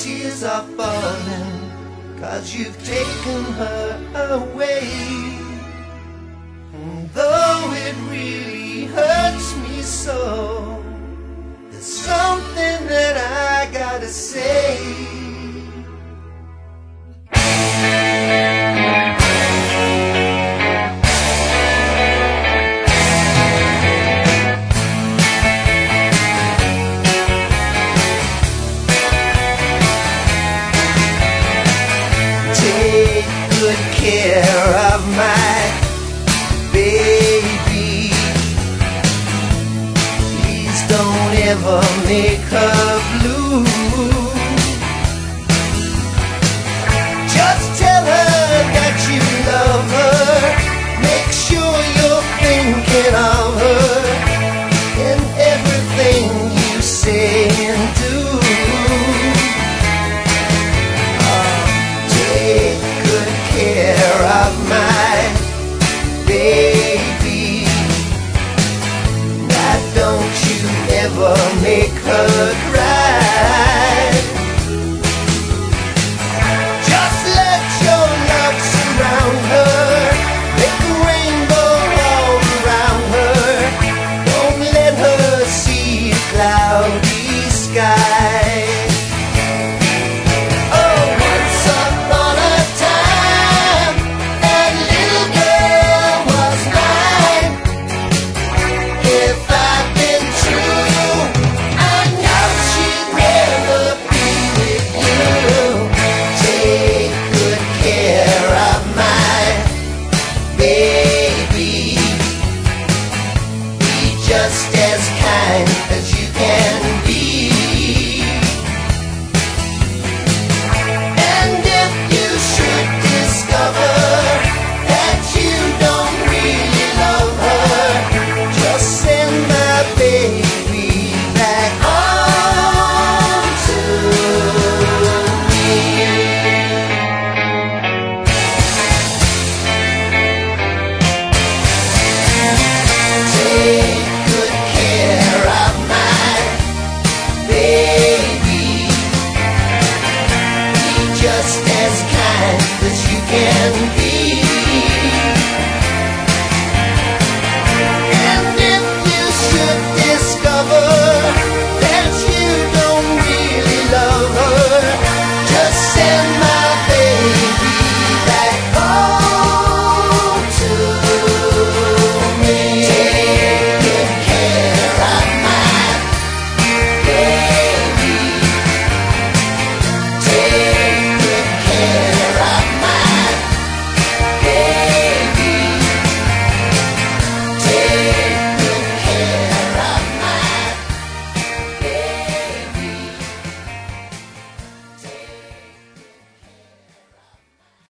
tears are falling, 'cause you've taken her away. And though it really hurts me so, there's something that I gotta say. Take good care of my baby. Please don't ever make her blue. Just tell her that you love her. Make sure you're thinking of her in everything you say and do. Take good care of my baby. Now don't you ever make her cry. Just let your love surround her. Make a rainbow all around her. Don't let her see a cloudy sky. Oh, once upon a time, that little girl was mine. If I'd been true, I know she'd never be with you. Take good care of my baby. Be just as kind as you can be. And if you should discover that you don't really love her, just send my baby back home to me. Take good care of my baby. Be just as kind as you can be.